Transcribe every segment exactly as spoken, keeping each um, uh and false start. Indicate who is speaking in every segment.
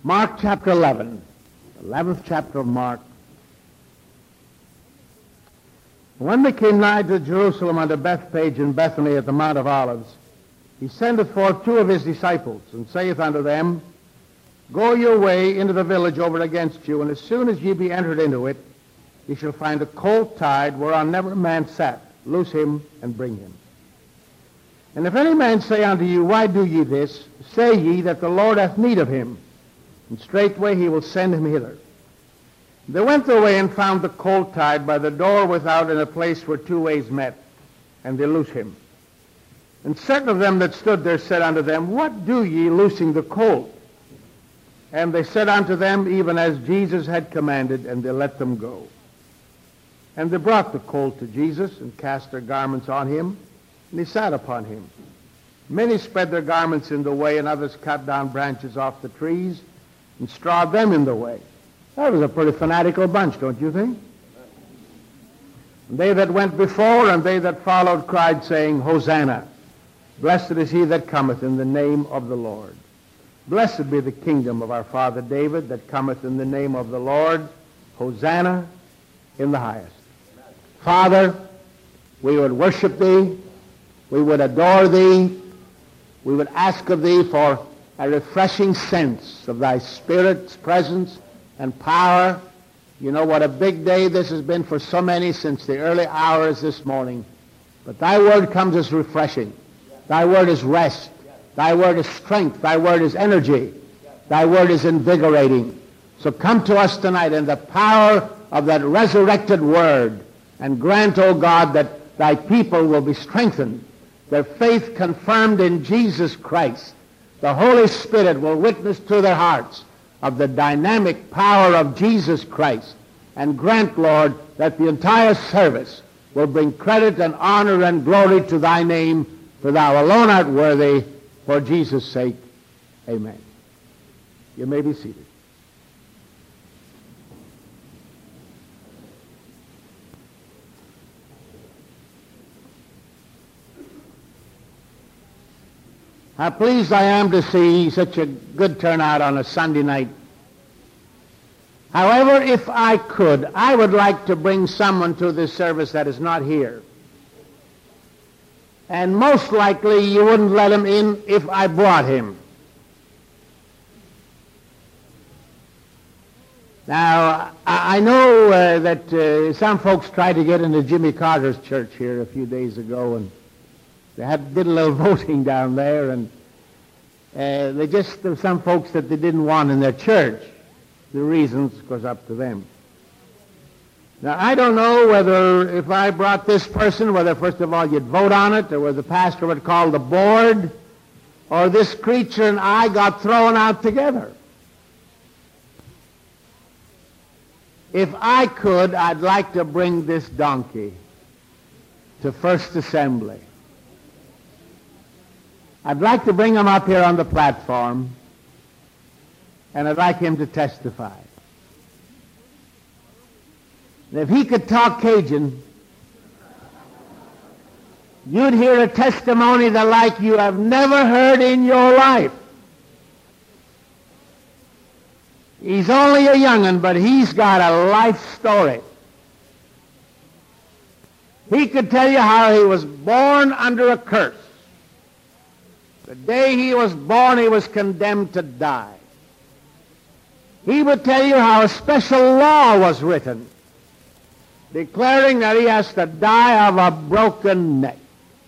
Speaker 1: Mark chapter eleven, eleventh chapter of Mark. When they came nigh to Jerusalem unto Bethpage and Bethany at the Mount of Olives, he sendeth forth two of his disciples, and saith unto them, Go your way into the village over against you, and as soon as ye be entered into it, ye shall find a colt tied, whereon never man sat. Loose him, and bring him. And if any man say unto you, Why do ye this? Say ye that the Lord hath need of him, and straightway he will send him hither. They went their way and found the colt tied by the door without in a place where two ways met, and they loose him. And certain of them that stood there said unto them, What do ye loosing the colt? And they said unto them, Even as Jesus had commanded, and they let them go. And they brought the colt to Jesus, and cast their garments on him, and he sat upon him. Many spread their garments in the way, and others cut down branches off the trees, and strawed them in the way. That was a pretty fanatical bunch, don't you think? And they that went before and they that followed cried, saying, Hosanna! Blessed is he that cometh in the name of the Lord. Blessed be the kingdom of our father David that cometh in the name of the Lord. Hosanna in the highest. Father, we would worship thee. We would adore thee. We would ask of thee for a refreshing sense of thy Spirit's presence and power. You know what a big day this has been for so many since the early hours this morning. But thy word comes as refreshing. Thy word is rest. Thy word is strength. Thy word is energy. Thy word is invigorating. So come to us tonight in the power of that resurrected word, and grant, O God, that thy people will be strengthened, their faith confirmed in Jesus Christ. The Holy Spirit will witness to their hearts of the dynamic power of Jesus Christ. And grant, Lord, that the entire service will bring credit and honor and glory to thy name, for thou alone art worthy. For Jesus' sake, amen. You may be seated. How pleased I am to see such a good turnout on a Sunday night. However, if I could, I would like to bring someone to this service that is not here. And most likely you wouldn't let him in if I brought him. Now, I I know uh, that uh, some folks tried to get into Jimmy Carter's church here a few days ago, and they had, did a little voting down there, and uh, they just, there were some folks that they didn't want in their church. The reasons, of course, up to them. Now, I don't know whether if I brought this person, whether first of all you'd vote on it, or whether the pastor would call the board, or this creature and I got thrown out together. If I could, I'd like to bring this donkey to First Assembly. I'd like to bring him up here on the platform, and I'd like him to testify. And if he could talk Cajun, you'd hear a testimony the like you have never heard in your life. He's only a young'un, but he's got a life story. He could tell you how he was born under a curse. The day he was born, he was condemned to die. He would tell you how a special law was written, declaring that he has to die of a broken neck.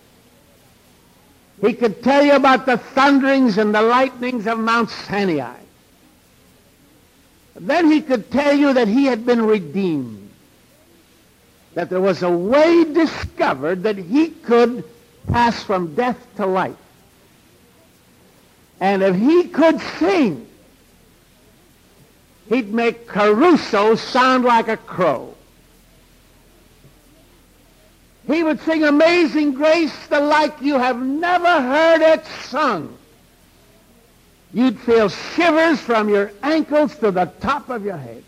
Speaker 1: He could tell you about the thunderings and the lightnings of Mount Sinai. Then he could tell you that he had been redeemed, that there was a way discovered that he could pass from death to life. And if he could sing, he'd make Caruso sound like a crow. He would sing Amazing Grace the like you have never heard it sung. You'd feel shivers from your ankles to the top of your head.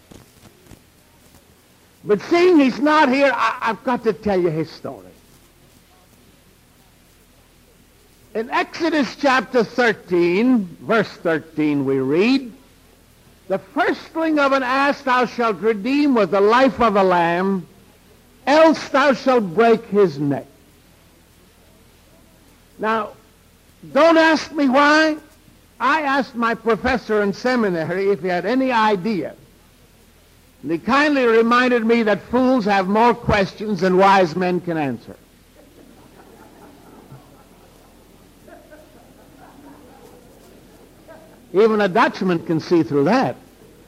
Speaker 1: But seeing he's not here, I, I've got to tell you his story. In Exodus chapter thirteen, verse thirteen, we read, The firstling of an ass thou shalt redeem with the life of a lamb, else thou shalt break his neck. Now, don't ask me why. I asked my professor in seminary if he had any idea. And he kindly reminded me that fools have more questions than wise men can answer. Even a Dutchman can see through that.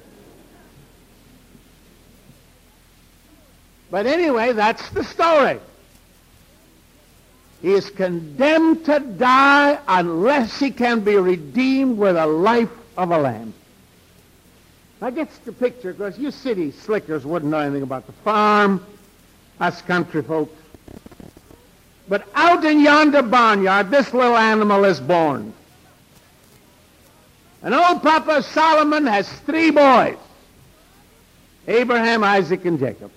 Speaker 1: But anyway, that's the story. He is condemned to die unless he can be redeemed with the life of a lamb. Now gets the picture, because you city slickers wouldn't know anything about the farm, us country folks. But out in yonder barnyard, this little animal is born. And old Papa Solomon has three boys, Abraham, Isaac, and Jacob.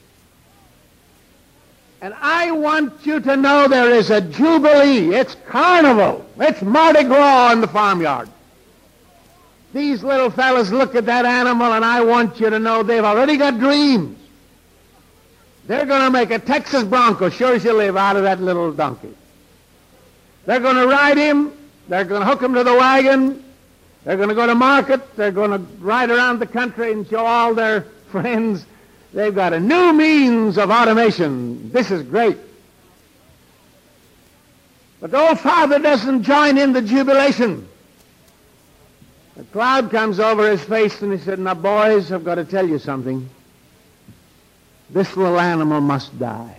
Speaker 1: And I want you to know there is a jubilee. It's carnival. It's Mardi Gras in the farmyard. These little fellas look at that animal, and I want you to know they've already got dreams. They're going to make a Texas Bronco, sure as you live, out of that little donkey. They're going to ride him. They're going to hook him to the wagon. They're going to go to market. They're going to ride around the country and show all their friends they've got a new means of automation. This is great. But the old father doesn't join in the jubilation. A cloud comes over his face and he said, now boys, I've got to tell you something. This little animal must die.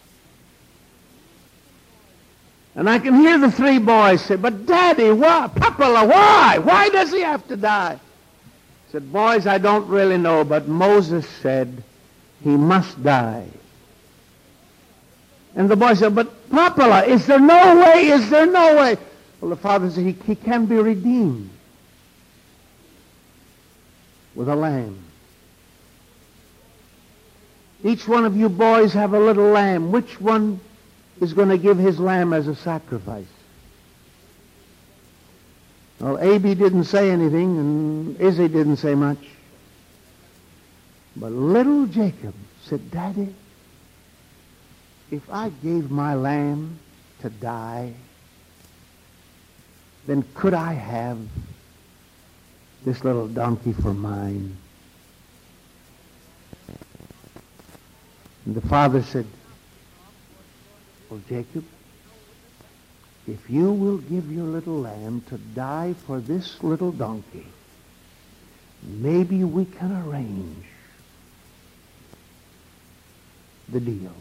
Speaker 1: And I can hear the three boys say, but Daddy, why? Papa, why? Why does he have to die? I said, boys, I don't really know, but Moses said he must die. And the boy said, but Papa, is there no way? Is there no way? Well, the father said, he, he can be redeemed with a lamb. Each one of you boys have a little lamb. Which one is going to give his lamb as a sacrifice? Well, Abby didn't say anything, and Izzy didn't say much. But little Jacob said, Daddy, if I gave my lamb to die, then could I have this little donkey for mine? And the father said, well, Jacob, if you will give your little lamb to die for this little donkey, maybe we can arrange the deal.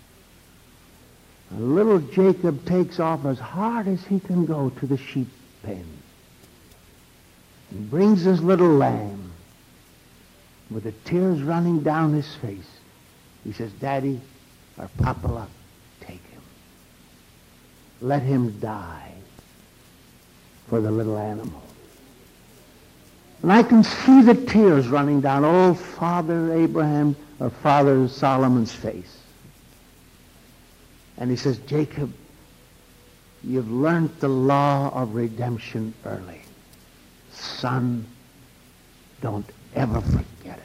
Speaker 1: And little Jacob takes off as hard as he can go to the sheep pen and brings his little lamb with the tears running down his face. He says, Daddy, or Papa, take him. Let him die for the little animal. And I can see the tears running down old Father Abraham, or Father Solomon's face. And he says, Jacob, you've learned the law of redemption early. Son, don't ever forget it.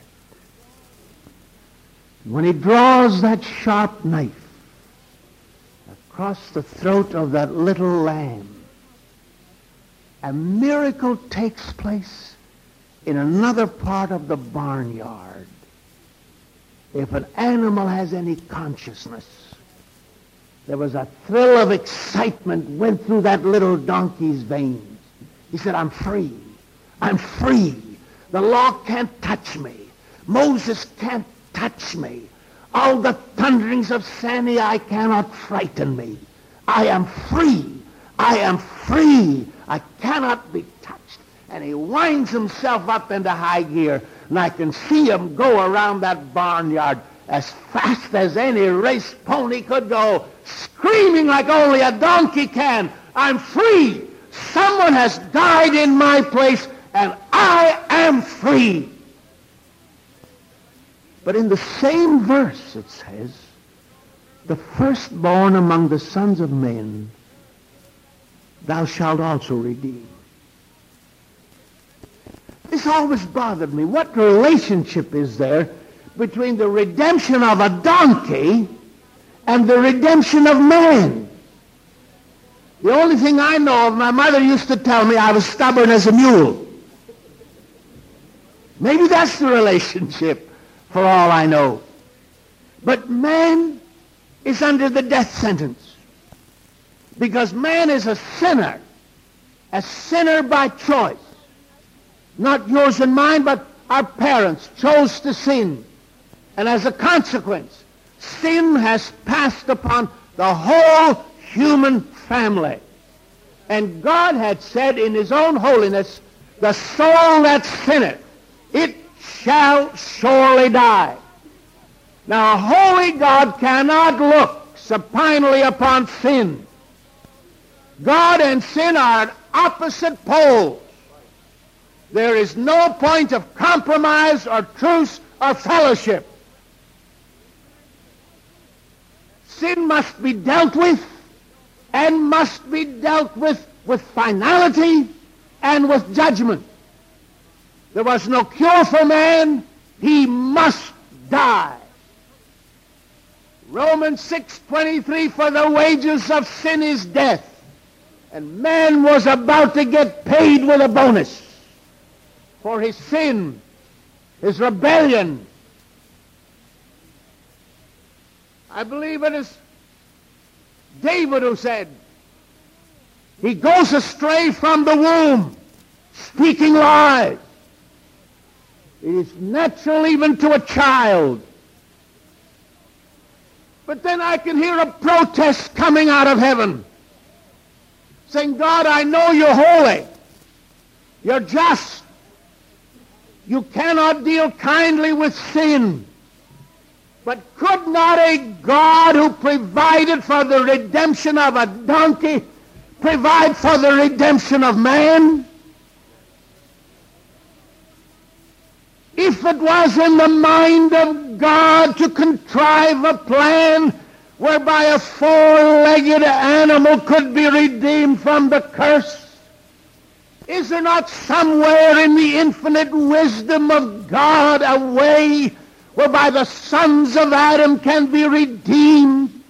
Speaker 1: When he draws that sharp knife across the throat of that little lamb, a miracle takes place in another part of the barnyard. If an animal has any consciousness, there was a thrill of excitement went through that little donkey's veins. He said, I'm free. I'm free. The law can't touch me. Moses can't touch me. All the thunderings of Sinai cannot frighten me. I am free. I am free. I cannot be touched. And he winds himself up into high gear, and I can see him go around that barnyard as fast as any race pony could go, screaming like only a donkey can. I'm free. Someone has died in my place, and I am free. But in the same verse it says, the firstborn among the sons of men thou shalt also redeem. This this always bothered me. What relationship is there between the redemption of a donkey and the redemption of man? The only thing I know of, my mother used to tell me I was stubborn as a mule. Maybe that's the relationship, for all I know. But man is under the death sentence because man is a sinner, a sinner by choice. Not yours and mine, but our parents chose to sin. And as a consequence, sin has passed upon the whole human family. And God had said in his own holiness, the soul that sinneth, it shall surely die. Now, a holy God cannot look supinely upon sin. God and sin are at opposite poles. There is no point of compromise or truce or fellowship. Sin must be dealt with, and must be dealt with with finality and with judgment. There was no cure for man. He must die. Romans six twenty-three, for the wages of sin is death. And man was about to get paid with a bonus for his sin, his rebellion. I believe it is David who said, he goes astray from the womb, speaking lies. It is natural even to a child. But then I can hear a protest coming out of heaven, saying, God, I know you're holy. You're just. You cannot deal kindly with sin. But could not a God who provided for the redemption of a donkey provide for the redemption of man? If it was in the mind of God to contrive a plan whereby a four-legged animal could be redeemed from the curse, is there not somewhere in the infinite wisdom of God a way whereby the sons of Adam can be redeemed?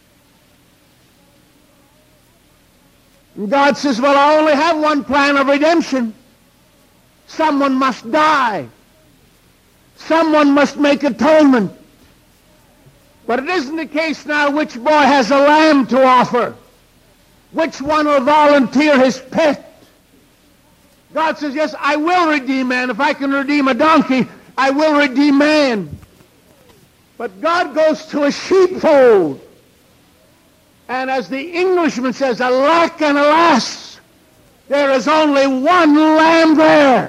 Speaker 1: And God says, well, I only have one plan of redemption. Someone must die. Someone must make atonement. But it isn't the case now which boy has a lamb to offer. Which one will volunteer his pet? God says, yes, I will redeem man. If I can redeem a donkey, I will redeem man. But God goes to a sheepfold. And as the Englishman says, alack and alas, there is only one lamb there.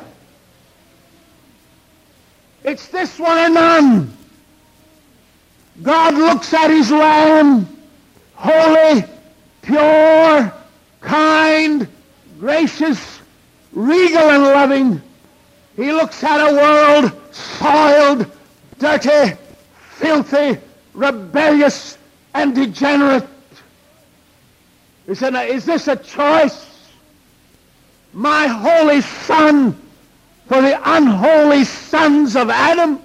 Speaker 1: It's this one or none. God looks at his lamb, holy, pure, kind, gracious, regal and loving. He looks at a world soiled, dirty, filthy, rebellious, and degenerate. He said, now, is this a choice? My holy son for the unholy sons of Adam?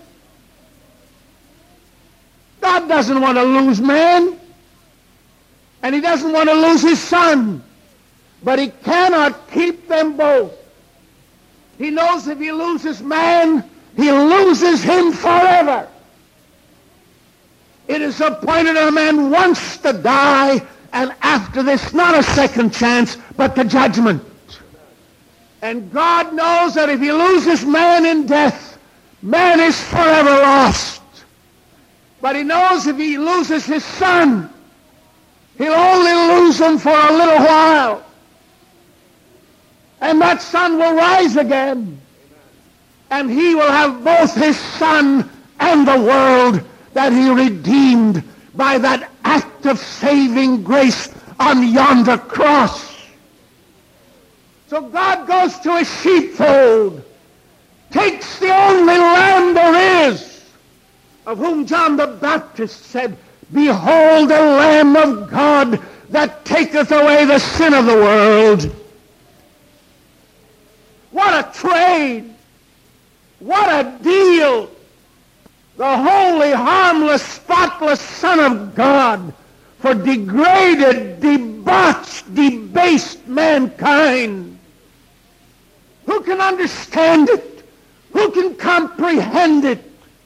Speaker 1: God doesn't want to lose man, and he doesn't want to lose his son, but he cannot keep them both. He knows if he loses man, he loses him forever. It is appointed a man once to die, and after this, not a second chance, but the judgment. And God knows that if he loses man in death, man is forever lost. But he knows if he loses his son, he'll only lose him for a little while. And that son will rise again. And he will have both his son and the world that he redeemed by that act of saving grace on yonder cross. So God goes to a sheepfold, takes the only lamb there is, of whom John the Baptist said, behold the Lamb of God that taketh away the sin of the world. What a trade! What a deal! The holy, harmless, spotless Son of God for degraded, debauched, debased mankind. Who can understand it? Who can comprehend it?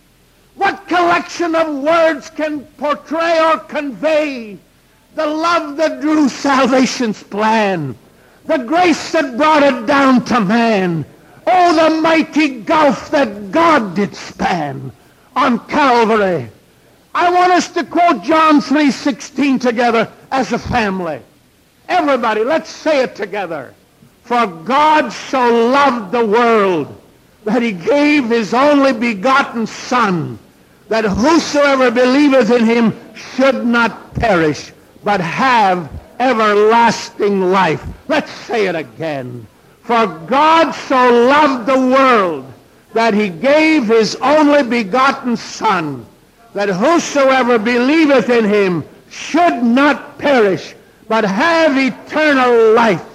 Speaker 1: What collection of words can portray or convey the love that drew salvation's plan, the grace that brought it down to man? Oh, the mighty gulf that God did span on Calvary. I want us to quote John three sixteen together as a family. Everybody, let's say it together. For God so loved the world that he gave his only begotten Son, that whosoever believeth in him should not perish, but have everlasting life. Let's say it again. For God so loved the world that he gave his only begotten Son, that whosoever believeth in him should not perish, but have eternal life.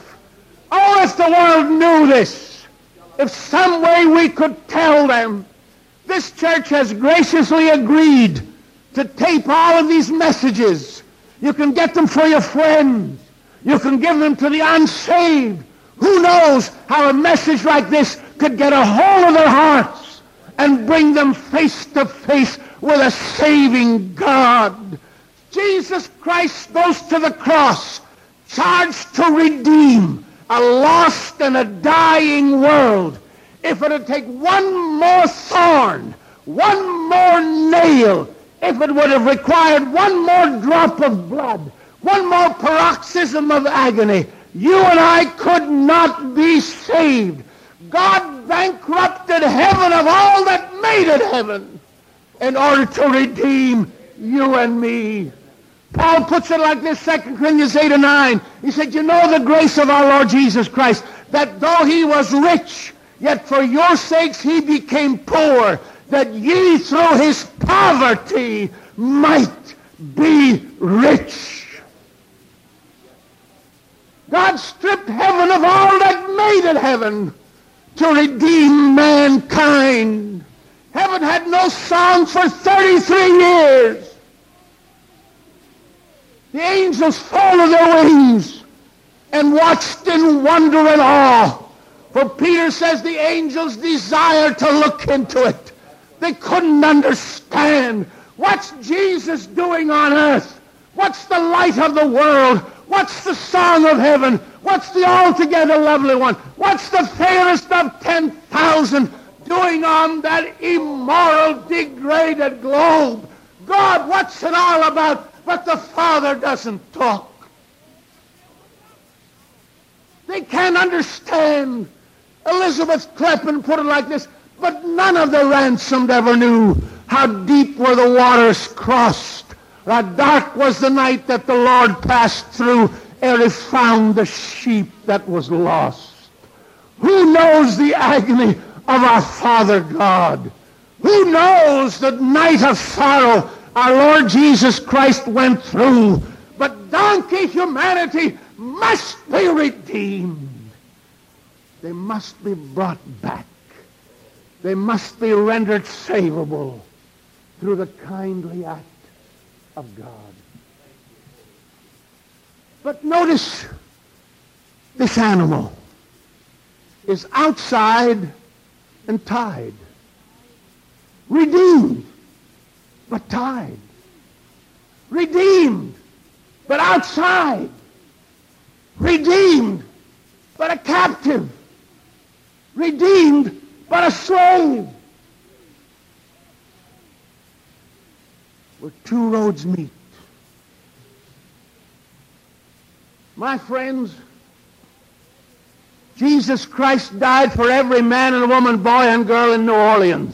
Speaker 1: Oh, if the world knew this, if some way we could tell them. This church has graciously agreed to tape all of these messages. You can get them for your friends. You can give them to the unsaved. Who knows how a message like this could get a hold of their hearts and bring them face to face with a saving God. Jesus Christ goes to the cross, charged to redeem a lost and a dying world. If it would take one more thorn, one more nail, if it would have required one more drop of blood, one more paroxysm of agony, you and I could not be saved. God bankrupted heaven of all that made it heaven in order to redeem you and me. Paul puts it like this, Second Corinthians eight and nine. He said, you know the grace of our Lord Jesus Christ, that though he was rich, yet for your sakes he became poor, that ye through his poverty might be rich. God stripped heaven of all that made it heaven to redeem mankind. Heaven had no song for thirty-three years. The angels folded their wings and watched in wonder and awe. For Peter says the angels desired to look into it. They couldn't understand. What's Jesus doing on earth? What's the light of the world? What's the song of heaven? What's the altogether lovely one? What's the fairest of ten thousand doing on that immoral, degraded globe? God, what's it all about? But the Father doesn't talk. They can't understand. Elizabeth Clapham put it like this, but none of the ransomed ever knew how deep were the waters crossed, how dark was the night that the Lord passed through ere he found the sheep that was lost. Who knows the agony of our Father God? Who knows the night of sorrow our Lord Jesus Christ went through? But donkey humanity must be redeemed. They must be brought back. They must be rendered savable through the kindly act of God. But notice, this animal is outside and tied. Redeemed, but tied. Redeemed, but outside. Redeemed, but a captive. Redeemed, but a slave. Where two roads meet. My friends, Jesus Christ died for every man and woman, boy and girl in New Orleans.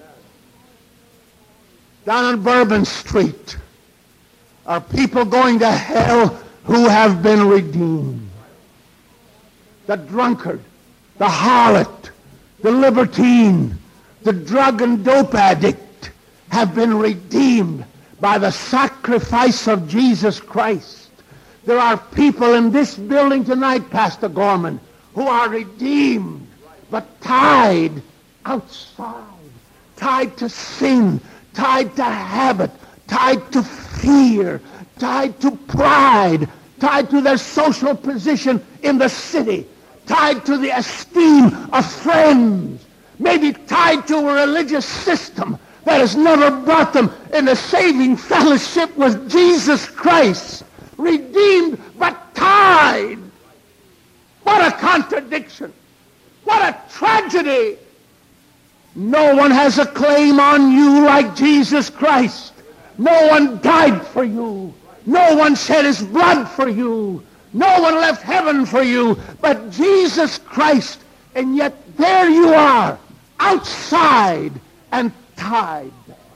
Speaker 1: Down on Bourbon Street are people going to hell who have been redeemed. The drunkard, the harlot, the libertine, the drug and dope addict have been redeemed by the sacrifice of Jesus Christ. There are people in this building tonight, Pastor Gorman, who are redeemed, but tied outside, tied to sin, tied to habit, tied to fear, tied to pride, tied to their social position in the city, tied to the esteem of friends, maybe tied to a religious system that has never brought them in a saving fellowship with Jesus Christ, redeemed but tied. What a contradiction. What a tragedy. No one has a claim on you like Jesus Christ. No one died for you. No one shed his blood for you. No one left heaven for you but Jesus Christ. And yet there you are, outside and tied.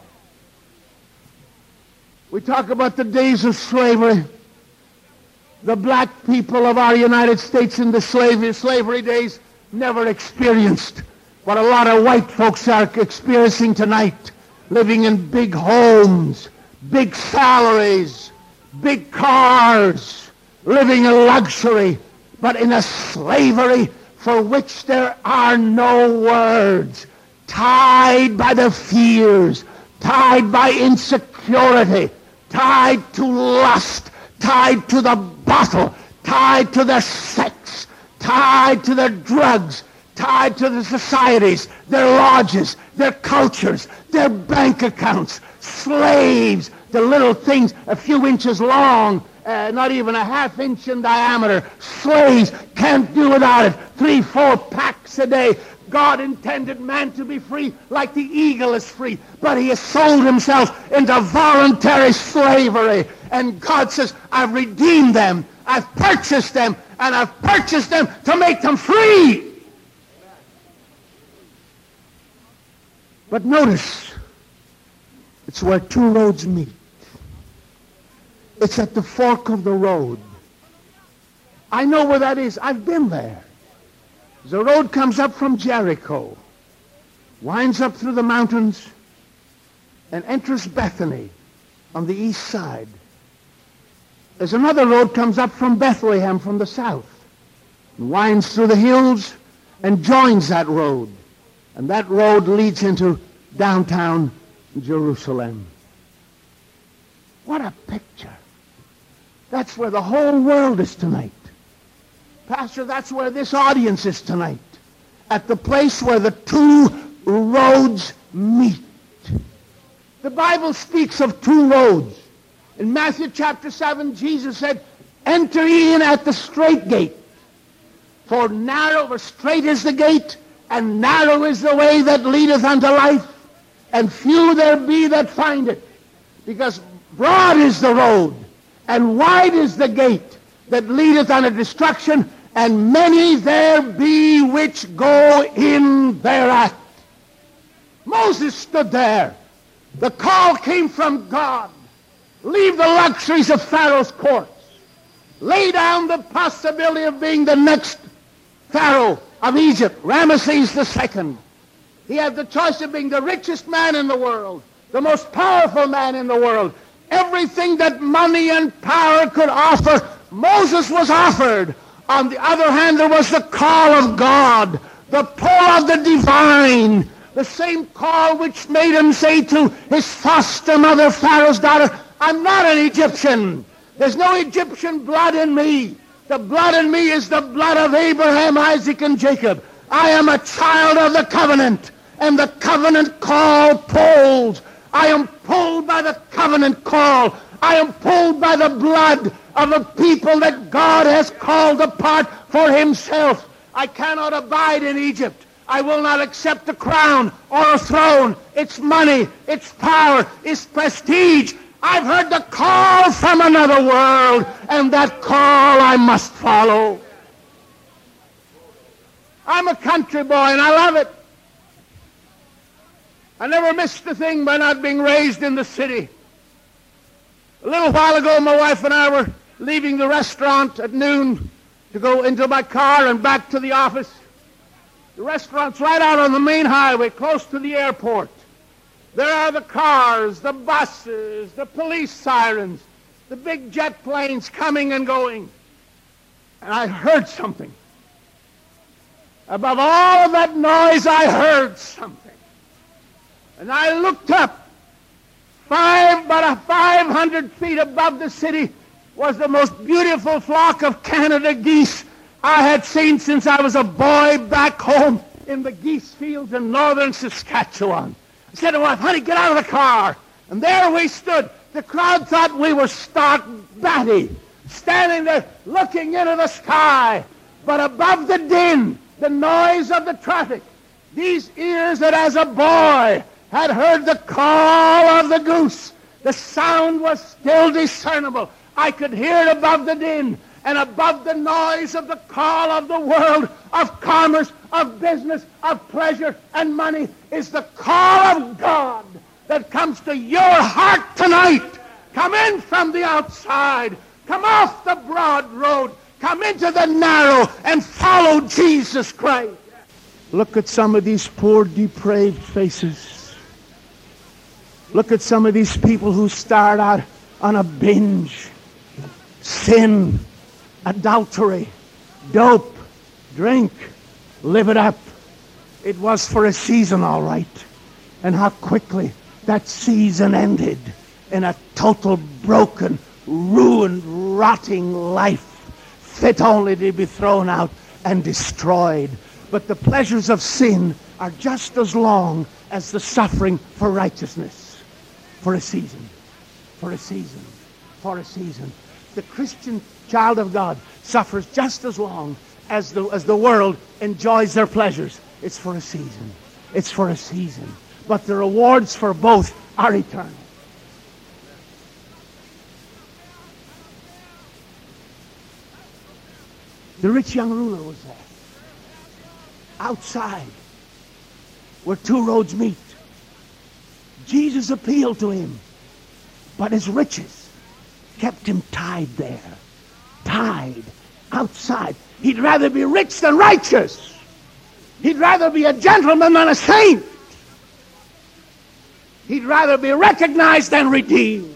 Speaker 1: We talk about the days of slavery. The black people of our United States in the slavery, slavery days never experienced what a lot of white folks are experiencing tonight, living in big homes, big salaries, big cars, living in luxury, but in a slavery for which there are no words, tied by the fears, tied by insecurity, tied to lust, tied to the bottle, tied to their sex, tied to their drugs, tied to the societies, their lodges, their cultures, their bank accounts, slaves, the little things a few inches long, uh, not even a half inch in diameter. Slaves can't do without it. Three, four packs a day. God intended man to be free like the eagle is free, but he has sold himself into voluntary slavery. And God says, I've redeemed them, I've purchased them, and I've purchased them to make them free. But notice, it's where two roads meet. It's at the fork of the road. I know where that is. I've been there. The road comes up from Jericho, winds up through the mountains, and enters Bethany on the east side. There's another road comes up from Bethlehem from the south, and winds through the hills and joins that road. And that road leads into downtown Jerusalem. What a picture. That's where the whole world is tonight. Pastor, that's where this audience is tonight. At the place where the two roads meet. The Bible speaks of two roads. In Matthew chapter seven, Jesus said, enter ye in at the straight gate. For narrow or straight is the gate, and narrow is the way that leadeth unto life, and few there be that find it. Because broad is the road, and wide is the gate that leadeth unto destruction, and many there be which go in thereat. Moses stood there. The call came from God. Leave the luxuries of Pharaoh's courts. Lay down the possibility of being the next Pharaoh of Egypt, Ramesses the Second. He had the choice of being the richest man in the world, the most powerful man in the world. Everything that money and power could offer, Moses was offered. On the other hand, there was the call of God, the pull of the divine, the same call which made him say to his foster mother, Pharaoh's daughter, I'm not an Egyptian. There's no Egyptian blood in me. The blood in me is the blood of Abraham, Isaac, and Jacob. I am a child of the covenant, and the covenant call pulls. I am pulled by the covenant call. I am pulled by the blood of a people that God has called apart for himself. I cannot abide in Egypt. I will not accept a crown or a throne. It's money, it's power, it's prestige. I've heard the call from another world, and that call I must follow. I'm a country boy, and I love it. I never missed a thing by not being raised in the city. A little while ago, my wife and I were leaving the restaurant at noon to go into my car and back to the office. The restaurant's right out on the main highway, close to the airport. There are the cars, the buses, the police sirens, the big jet planes coming and going. And I heard something. Above all of that noise, I heard something. And I looked up. Five, about five hundred feet above the city was the most beautiful flock of Canada geese I had seen since I was a boy back home in the geese fields in northern Saskatchewan. I said to my wife, honey, get out of the car. And there we stood. The crowd thought we were stark batty, standing there looking into the sky. But above the din, the noise of the traffic, these ears that as a boy had heard the call of the goose, the sound was still discernible. I could hear it above the din and above the noise of the call of the world, of commerce, of business, of pleasure and money, is the call of God that comes to your heart tonight. Come in from the outside. Come off the broad road. Come into the narrow and follow Jesus Christ. Look at some of these poor, depraved faces. Look at some of these people who start out on a binge. Sin, adultery, dope, drink, live it up. It was for a season, all right. And how quickly that season ended in a total broken, ruined, rotting life, fit only to be thrown out and destroyed. But the pleasures of sin are just as long as the suffering for righteousness. For a season, for a season, for a season. The Christian child of God suffers just as long as the, as the world enjoys their pleasures. It's for a season. It's for a season. But the rewards for both are eternal. The rich young ruler was there. Outside, where two roads meet. Jesus appealed to him, but his riches kept him tied there, tied outside. He'd rather be rich than righteous. He'd rather be a gentleman than a saint. He'd rather be recognized than redeemed.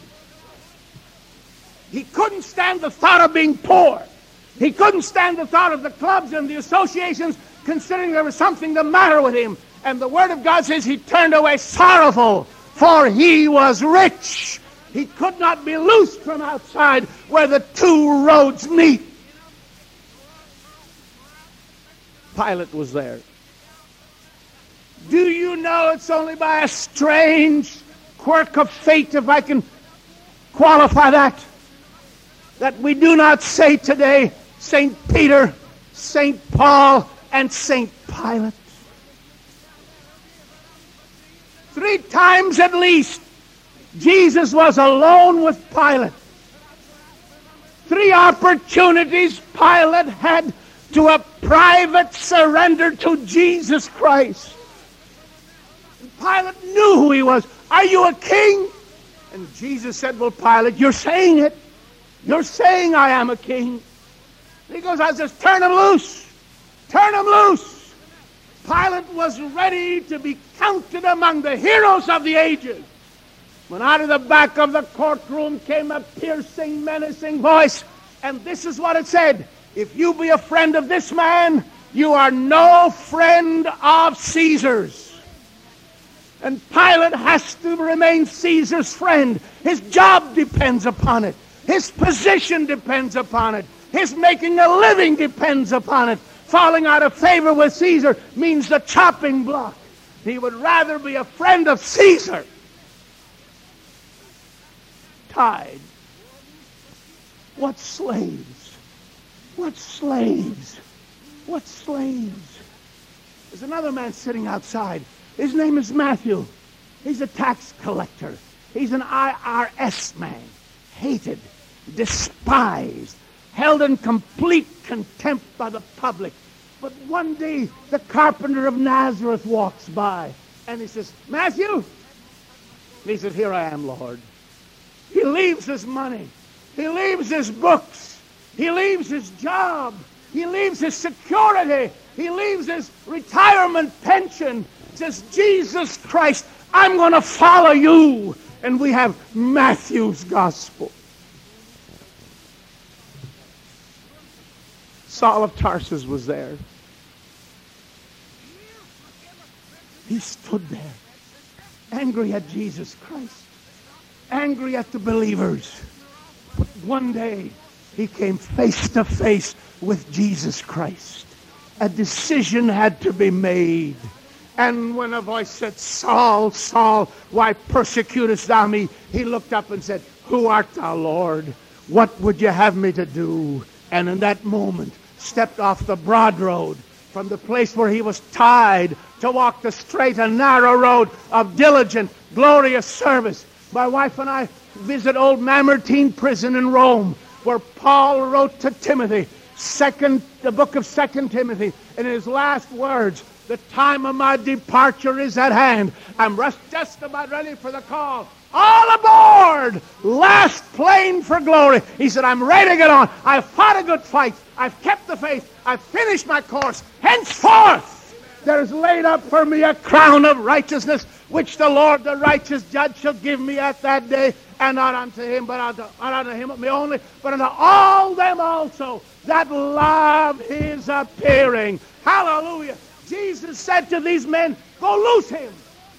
Speaker 1: He couldn't stand the thought of being poor. He couldn't stand the thought of the clubs and the associations considering there was something the matter with him. And the Word of God says he turned away sorrowful, for he was rich. He could not be loosed from outside where the two roads meet. Pilate was there. Do you know it's only by a strange quirk of fate, if I can qualify that, that we do not say today Saint Peter, Saint Paul, and Saint Pilate? Three times at least, Jesus was alone with Pilate. Three opportunities Pilate had to a private surrender to Jesus Christ. And Pilate knew who he was. Are you a king? And Jesus said, well, Pilate, you're saying it. You're saying I am a king. And he goes, I just turn him loose. Turn him loose. Pilate was ready to be counted among the heroes of the ages. When out of the back of the courtroom came a piercing, menacing voice, and this is what it said: if you be a friend of this man, you are no friend of Caesar's. And Pilate has to remain Caesar's friend. His job depends upon it. His position depends upon it. His making a living depends upon it. Falling out of favor with Caesar means the chopping block. He would rather be a friend of Caesar. Tied. What slaves? What slaves? What slaves? There's another man sitting outside. His name is Matthew. He's a tax collector. He's an I R S man. Hated, despised, held in complete contempt by the public. But one day, the carpenter of Nazareth walks by, and he says, Matthew? And he says, here I am, Lord. He leaves his money. He leaves his books. He leaves his job. He leaves his security. He leaves his retirement pension. He says, Jesus Christ, I'm going to follow you. And we have Matthew's gospel. Saul of Tarsus was there. He stood there, angry at Jesus Christ, angry at the believers. But one day, he came face to face with Jesus Christ. A decision had to be made. And when a voice said, Saul, Saul, why persecutest thou me? He looked up and said, Who art thou, Lord? What would you have me to do? And in that moment, stepped off the broad road from the place where he was tied to walk the straight and narrow road of diligent, glorious service. My wife and I visit old Mamertine prison in Rome, where Paul wrote to Timothy, second, the book of Second Timothy, in his last words, the time of my departure is at hand. I'm just about ready for the call. All aboard! Last plane for glory. He said, I'm ready to get on. I've fought a good fight. I've kept the faith. I've finished my course. Henceforth, there is laid up for me a crown of righteousness, which the Lord, the righteous judge, shall give me at that day, and not unto him, but unto, not unto him me only, but unto all them also that love his appearing. Hallelujah. Jesus said to these men, go loose him.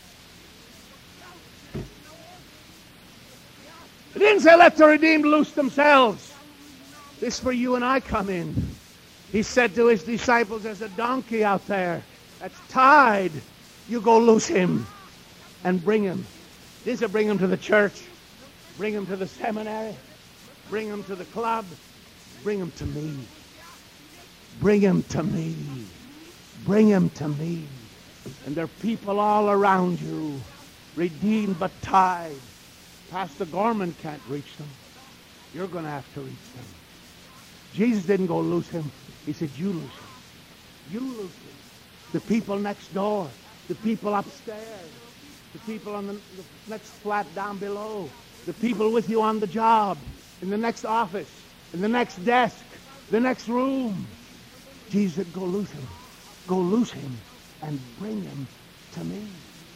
Speaker 1: He didn't say let the redeemed loose themselves. This is where you and I come in. He said to his disciples, there's a donkey out there that's tied. You go loose him and bring him. This will bring him to the church. Bring him to the seminary. Bring him to the club. Bring him to me. Bring him to me. Bring him to me. And there are people all around you, redeemed but tied. Pastor Gorman can't reach them. You're going to have to reach them. Jesus didn't go loose him. He said, you loose him. You loose him. The people next door. The people upstairs. The people on the, the next flat down below. The people with you on the job. In the next office. In the next desk. The next room. Jesus said, go loose him. Go loose him and bring him to me.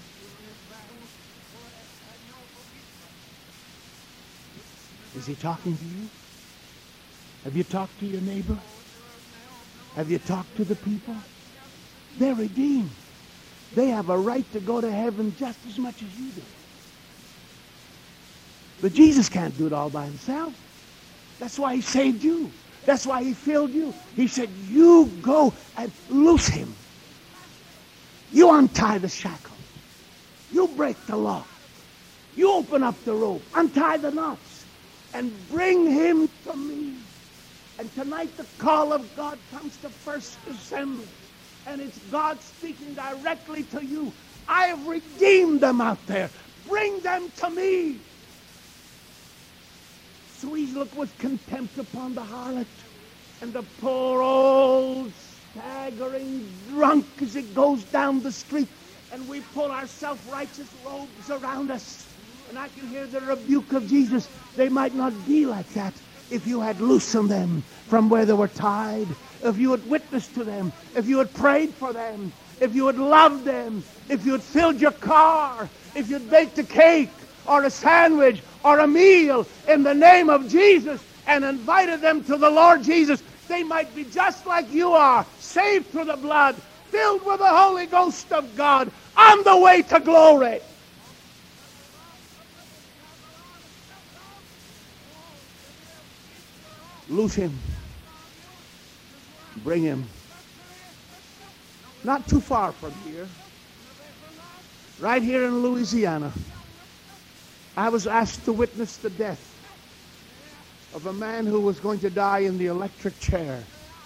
Speaker 1: Is he talking to you? Have you talked to your neighbor? Have you talked to the people? They're redeemed. They have a right to go to heaven just as much as you do. But Jesus can't do it all by himself. That's why he saved you. That's why he filled you. He said, you go and loose him. You untie the shackles. You break the law. You open up the rope. Untie the knots. And bring him to me. And tonight the call of God comes to First Assembly. And it's God speaking directly to you. I have redeemed them out there. Bring them to me. So we look with contempt upon the harlot and the poor old staggering drunk as it goes down the street, and we pull our self-righteous robes around us. And I can hear the rebuke of Jesus. They might not be like that if you had loosened them from where they were tied, if you had witnessed to them, if you had prayed for them, if you had loved them, if you had filled your car, if you had baked a cake or a sandwich or a meal in the name of Jesus and invited them to the Lord Jesus. They might be just like you are, saved through the blood, filled with the Holy Ghost of God, on the way to glory. Loose him. Bring him. Not too far from here. Right here in Louisiana. I was asked to witness the death of a man who was going to die in the electric chair.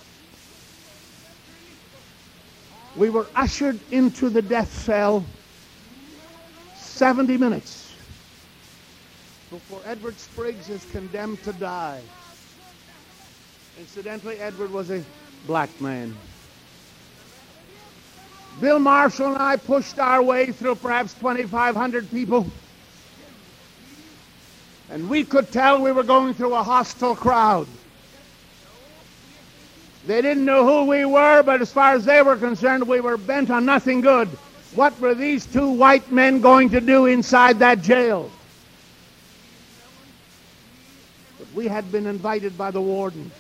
Speaker 1: We were ushered into the death cell seventy minutes before Edward Spriggs is condemned to die. Incidentally, Edward was a black man. Bill Marshall and I pushed our way through perhaps twenty-five hundred people. And we could tell we were going through a hostile crowd. They didn't know who we were, but as far as they were concerned, we were bent on nothing good. What were these two white men going to do inside that jail? But we had been invited by the warden.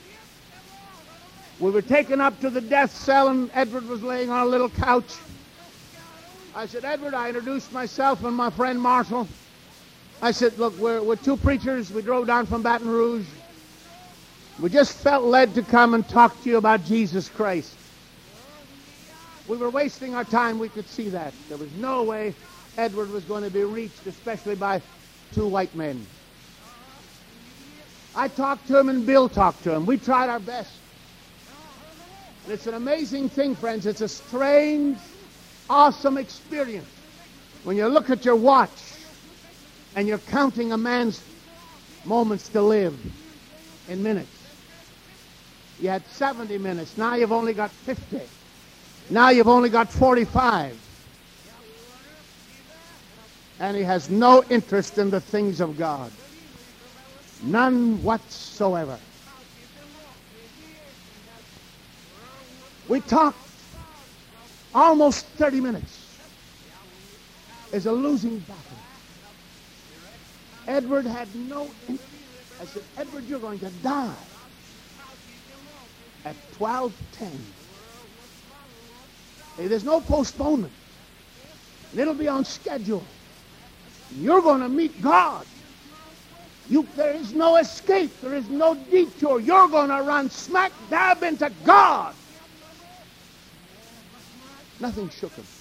Speaker 1: We were taken up to the death cell, and Edward was laying on a little couch. I said, Edward, I introduced myself and my friend Marshall. I said, look, we're, we're two preachers. We drove down from Baton Rouge. We just felt led to come and talk to you about Jesus Christ. We were wasting our time. We could see that. There was no way Edward was going to be reached, especially by two white men. I talked to him and Bill talked to him. We tried our best. And it's an amazing thing, friends. It's a strange, awesome experience when you look at your watch and you're counting a man's moments to live in minutes. You had seventy minutes. Now you've only got fifty. Now you've only got forty-five. And he has no interest in the things of God. None whatsoever. We talked almost thirty minutes. It's a losing battle. Edward had no interest. I said, Edward, you're going to die at twelve ten. Hey, there's no postponement. It'll be on schedule. You're going to meet God. You, there is no escape. There is no detour. You're going to run smack dab into God. Nothing shook him.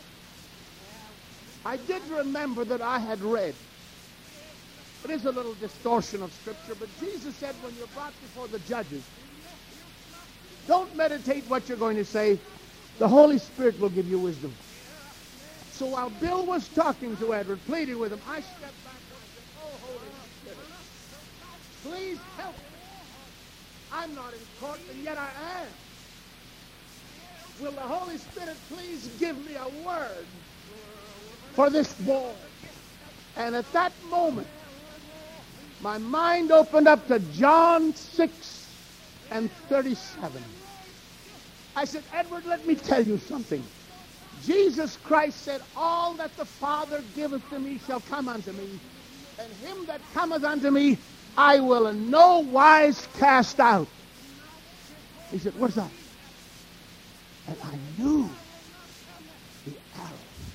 Speaker 1: I did remember that I had read. It is a little distortion of Scripture, but Jesus said when you're brought before the judges, don't meditate what you're going to say. The Holy Spirit will give you wisdom. So while Bill was talking to Edward, pleading with him, I stepped back and I said, oh, Holy Spirit, please help me. I'm not in court, and yet I am. Will the Holy Spirit please give me a word for this boy? And at that moment, my mind opened up to John six and thirty-seven. I said, Edward, let me tell you something. Jesus Christ said, all that the Father giveth to me shall come unto me, and him that cometh unto me I will in no wise cast out. He said, what's that? And I knew the arrow.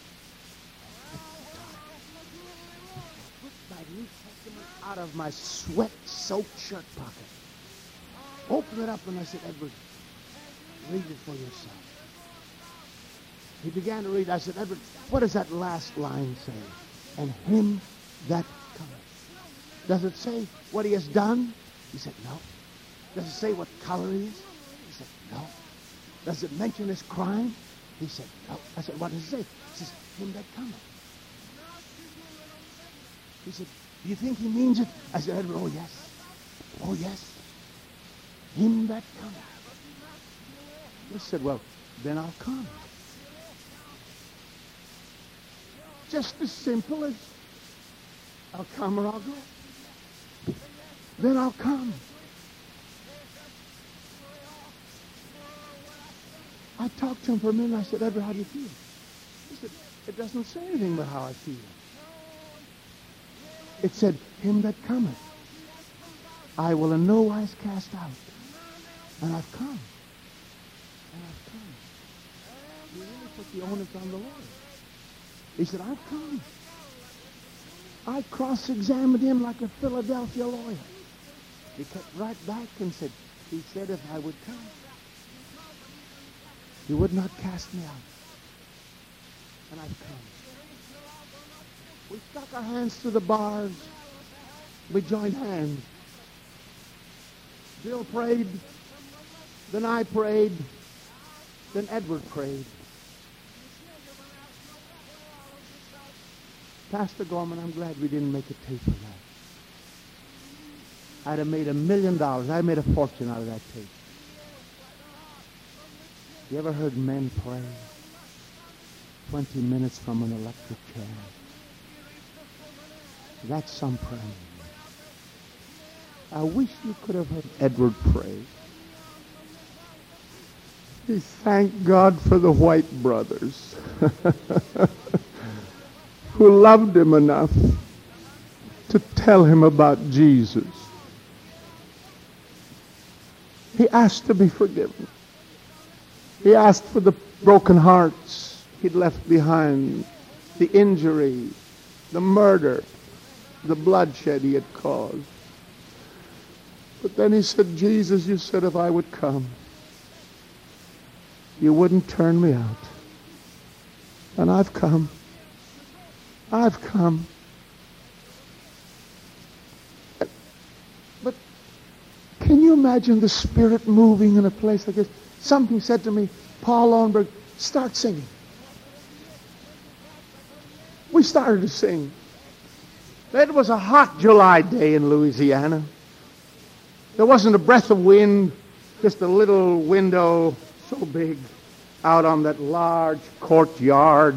Speaker 1: I put my New Testament out of my sweat-soaked shirt pocket. Opened it up and I said, Edward, read it for yourself. He began to read. I said, Edward, what does that last line say? And him that cometh. Does it say what he has done? He said, no. Does it say what color he is? He said, no. Does it mention his crime? He said, no. I said, what does it say? He says, him that cometh. He said, do you think he means it? I said, Edward, oh yes. Oh yes. Him that cometh. He said, well, then I'll come. Just as simple as I'll come or I'll go. Then I'll come. I talked to him for a minute and I said, Edward, how do you feel? He said, it doesn't say anything but how I feel. It said, him that cometh, I will in no wise cast out. And I've come. And I've come. He really put the onus on the Lord. He said, I've come. I cross-examined him like a Philadelphia lawyer. He kept right back and said, he said if I would come, he would not cast me out. And I've come. We stuck our hands through the bars. We joined hands. Bill prayed. Then I prayed. Then Edward prayed. Pastor Gorman, I'm glad we didn't make a tape of that. I'd have made a million dollars. I made a fortune out of that tape. You ever heard men pray twenty minutes from an electric chair? That's some praying. I wish you could have heard Edward pray. He thanked God for the white brothers who loved him enough to tell him about Jesus. He asked to be forgiven. He asked for the broken hearts
Speaker 2: he'd left behind, the injury, the murder, the bloodshed he had caused. But then he said, Jesus, you said if I would come, you wouldn't turn me out. And I've come. I've come. But can you imagine the Spirit moving in a place like this? Something said to me, Paul Lundberg, start singing. We started to sing. It was a hot July day in Louisiana. There wasn't a breath of wind, just a little window so big out on that large courtyard.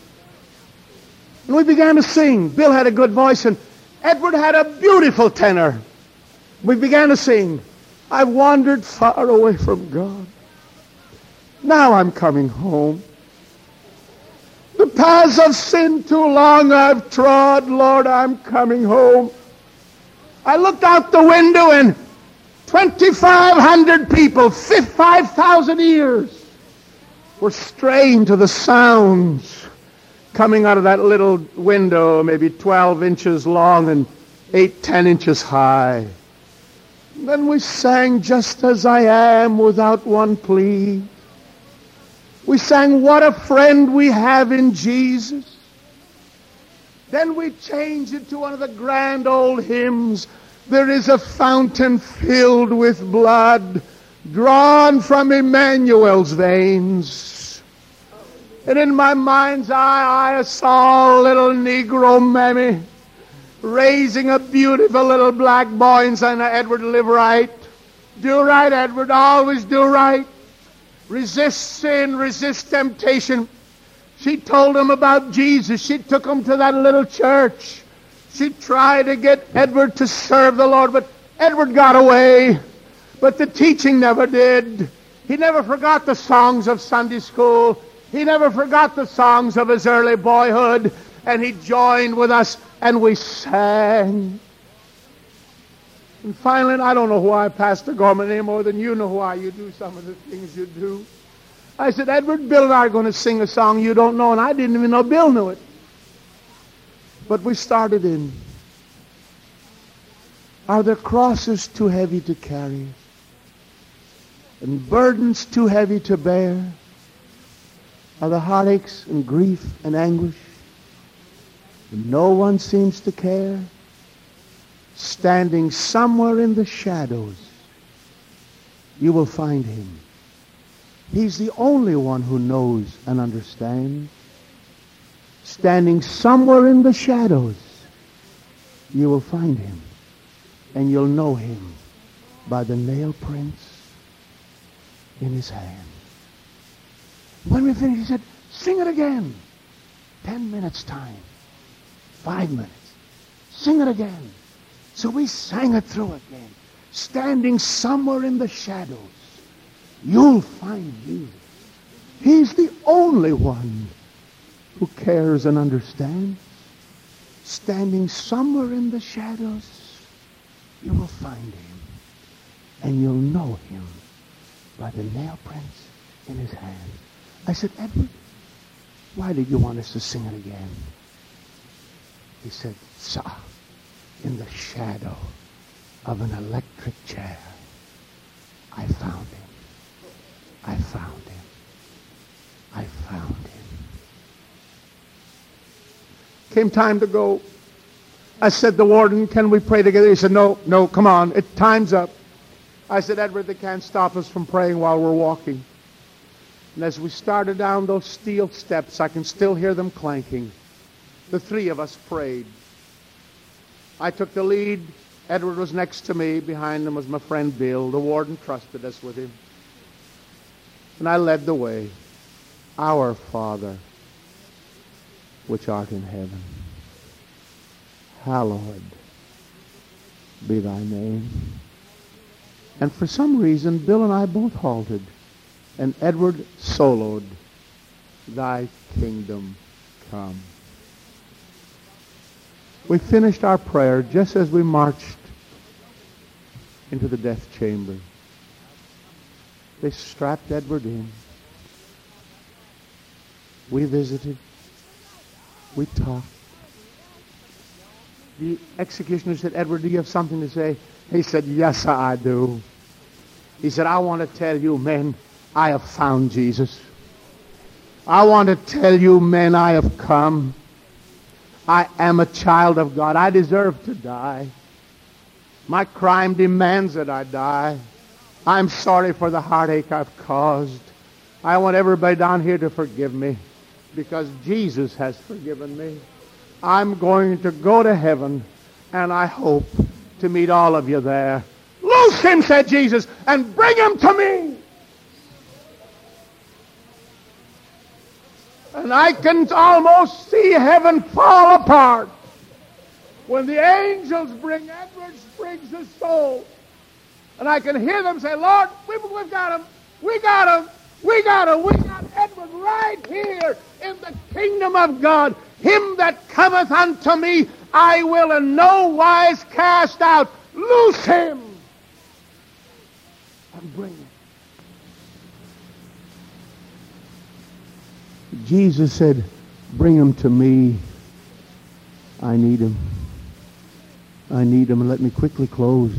Speaker 2: And we began to sing. Bill had a good voice, and Edward had a beautiful tenor. We began to sing. I wandered far away from God. Now I'm coming home. The paths of sin too long I've trod. Lord, I'm coming home. I looked out the window, and twenty-five hundred people, five thousand ears, were straying to the sounds coming out of that little window, maybe twelve inches long and eight, ten inches high. And then we sang Just As I Am without one plea. We sang What a Friend We Have in Jesus. Then we changed it to one of the grand old hymns, There is a fountain filled with blood, drawn from Emmanuel's veins. And in my mind's eye, I saw little Negro Mammy raising a beautiful little black boy and saying, Edward, live right. Do right, Edward. Always do right. Resist sin, resist temptation. She told him about Jesus. She took him to that little church. She tried to get Edward to serve the Lord, but Edward got away. But the teaching never did. He never forgot the songs of Sunday school. He never forgot the songs of his early boyhood. And he joined with us, and we sang. And finally, I don't know why, Pastor Gorman, any more than you know why you do some of the things you do. I said, Edward, Bill and I are going to sing a song you don't know, and I didn't even know Bill knew it. But we started in, Are there crosses too heavy to carry, and burdens too heavy to bear? Are the heartaches and grief and anguish, and no one seems to care? Standing somewhere in the shadows, you will find him. He's the only one who knows and understands. Standing somewhere in the shadows, you will find him. And you'll know him by the nail prints in his hand. When we finished, he said, sing it again. Ten minutes time. Five minutes. Sing it again. So we sang it through again. Standing somewhere in the shadows, you'll find Jesus. He's the only one who cares and understands. Standing somewhere in the shadows, you will find him. And you'll know him by the nail prints in his hand. I said, Edward, why did you want us to sing it again? He said, sir, in the shadow of an electric chair, I found him. I found him. I found him. Came time to go. I said, the warden, can we pray together? He said, no, no, come on. It, time's up. I said, Edward, they can't stop us from praying while we're walking. And as we started down those steel steps, I can still hear them clanking. The three of us prayed. I took the lead. Edward was next to me. Behind him was my friend Bill. The warden trusted us with him. And I led the way. Our Father, which art in heaven, hallowed be thy name. And for some reason, Bill and I both halted. And Edward soloed, Thy kingdom come. We finished our prayer just as we marched into the death chamber. They strapped Edward in. We visited. We talked. The executioner said, Edward, do you have something to say? He said, yes, I do. He said, I want to tell you, men, I have found Jesus. I want to tell you, men, I have come. I am a child of God. I deserve to die. My crime demands that I die. I'm sorry for the heartache I've caused. I want everybody down here to forgive me because Jesus has forgiven me. I'm going to go to heaven, and I hope to meet all of you there. Loose him, said Jesus, and bring him to me. And I can almost see heaven fall apart when the angels bring Edward Spriggs' soul. And I can hear them say, Lord, we've, we've got him. We got him. We got him. We got Edward right here in the kingdom of God. Him that cometh unto me, I will in no wise cast out. Loose him and bring him. Jesus said, bring him to me. I need him. I need him. And let me quickly close.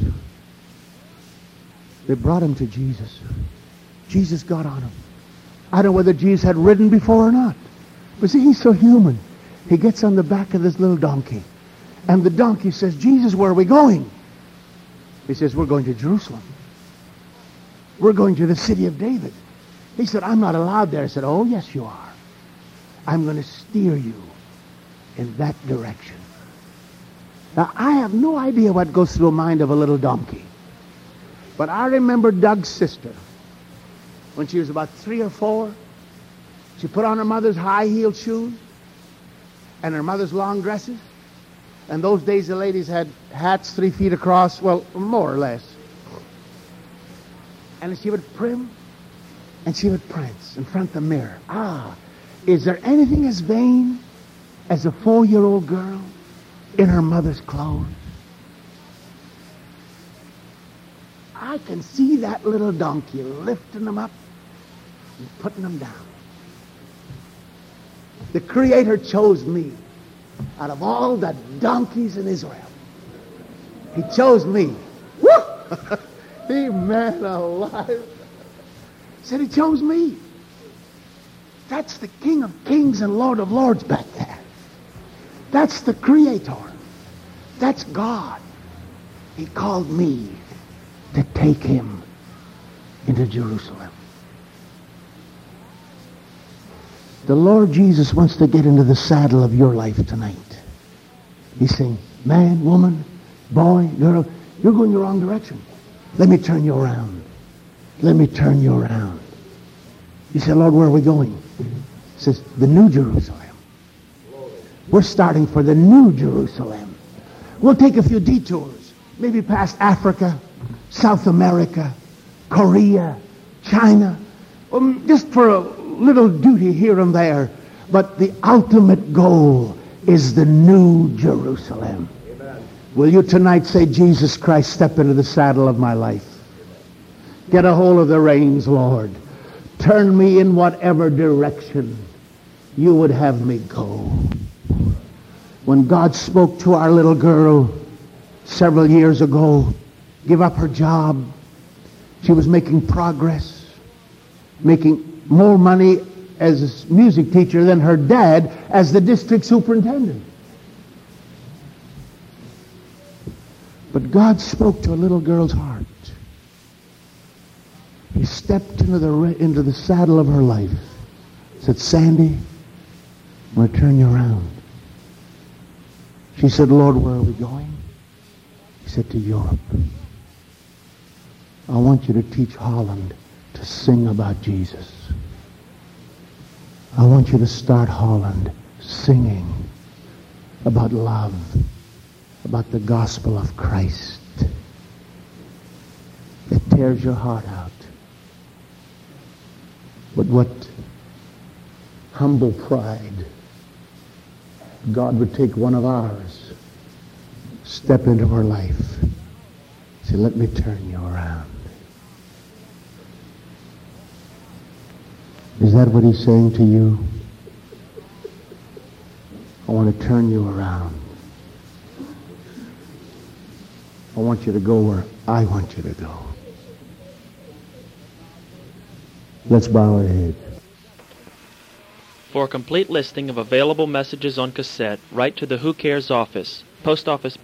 Speaker 2: They brought him to Jesus. Jesus got on him. I don't know whether Jesus had ridden before or not. But see, he's so human. He gets on the back of this little donkey. And the donkey says, Jesus, where are we going? He says, we're going to Jerusalem. We're going to the city of David. He said, I'm not allowed there. I said, oh, yes, you are. I'm going to steer you in that direction. Now, I have no idea what goes through the mind of a little donkey. But I remember Doug's sister. When she was about three or four, she put on her mother's high-heeled shoes and her mother's long dresses. And those days the ladies had hats three feet across, well, more or less. And she would prim and she would prance in front of the mirror. Ah, is there anything as vain as a four-year-old girl in her mother's clothes? I can see that little donkey lifting them up and putting them down. The Creator chose me out of all the donkeys in Israel. He chose me. Woo! Amen, alive. Said he chose me. That's the King of Kings and Lord of Lords back there. That's the Creator. That's God. He called me to take him into Jerusalem. The Lord Jesus wants to get into the saddle of your life tonight. He's saying, man, woman, boy, girl, you're going the wrong direction. Let me turn you around. Let me turn you around. You say, Lord, where are we going? He says, the New Jerusalem. We're starting for the New Jerusalem. We'll take a few detours, maybe past Africa, South America, Korea, China, um, just for a little duty here and there. But the ultimate goal is the New Jerusalem. Amen. Will you tonight say, Jesus Christ, step into the saddle of my life. Get a hold of the reins, Lord. Turn me in whatever direction you would have me go. When God spoke to our little girl several years ago, give up her job. She was making progress, making more money as a music teacher than her dad as the district superintendent. But God spoke to a little girl's heart. He stepped into the into the saddle of her life. Said, Sandy, I'm going to turn you around. She said, Lord, where are we going? He said, to Europe. I want you to teach Holland to sing about Jesus. I want you to start Holland singing about love, about the gospel of Christ. It tears your heart out. But what humble pride. God would take one of ours, step into her life, say, let me turn you around. Is that what he's saying to you?
Speaker 1: I want to turn you around. I want you to go where I want you to go. Let's bow our heads.
Speaker 3: For a complete listing of available messages on cassette, write to the Who Cares office, Post Office